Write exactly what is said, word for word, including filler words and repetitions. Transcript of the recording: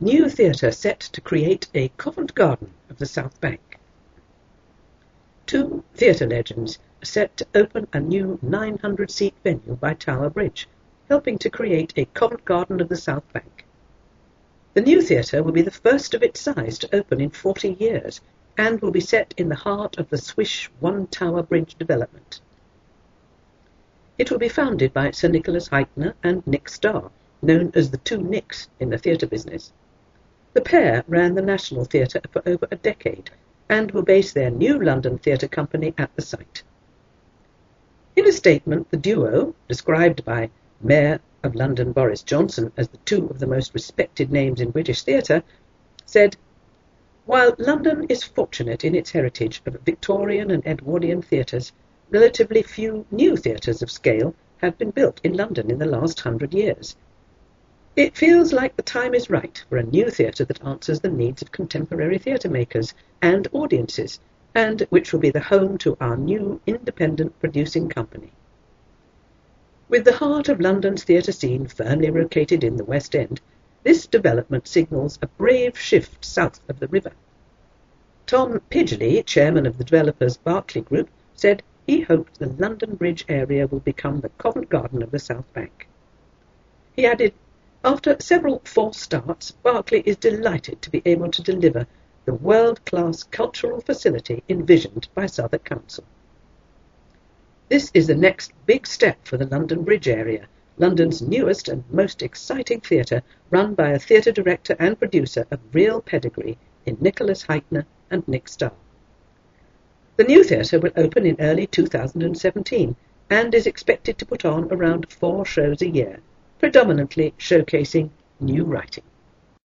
New theatre set to create a Covent Garden of the South Bank. Two theatre legends are set to open a new nine hundred seat venue by Tower Bridge, helping to create a Covent Garden of the South Bank. The new theatre will be the first of its size to open in forty years and will be set in the heart of the Swish One Tower Bridge development. It will be founded by Sir Nicholas Hytner and Nick Starr, known as the two Nicks in the theatre business. The pair ran the National Theatre for over a decade and will base their new London theatre company at the site. In a statement, the duo, described by Mayor of London Boris Johnson as the two of the most respected names in British theatre, said, "While London is fortunate in its heritage of Victorian and Edwardian theatres, relatively few new theatres of scale have been built in London in the last hundred years. It feels like the time is right for a new theatre that answers the needs of contemporary theatre makers and audiences, and which will be the home to our new independent producing company." With the heart of London's theatre scene firmly located in the West End, this development signals a brave shift south of the river. Tom Pidgley, chairman of the developers Berkeley Group, said he hoped the London Bridge area will become the Covent Garden of the South Bank. He added, "After several false starts, Berkeley is delighted to be able to deliver the world-class cultural facility envisioned by Southwark Council." This is the next big step for the London Bridge area, London's newest and most exciting theatre, run by a theatre director and producer of real pedigree in Nicholas Hytner and Nick Starr. The new theatre will open in early two thousand seventeen and is expected to put on around four shows a year, predominantly showcasing new writing.